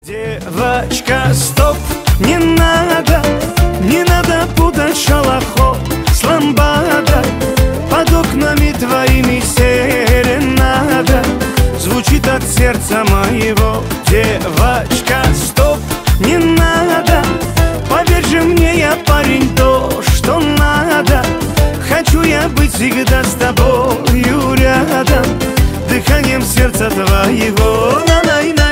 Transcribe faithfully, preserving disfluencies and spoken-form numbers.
Девочка, стоп, не надо, не надо путать шалахо с ламбадой. Под окнами твоими серенада звучит от сердца моего. Девочка, стоп, не надо, поверь же мне, я парень, то, что надо. Хочу я быть всегда с тобою рядом, дыханием сердца твоего. На-на-на.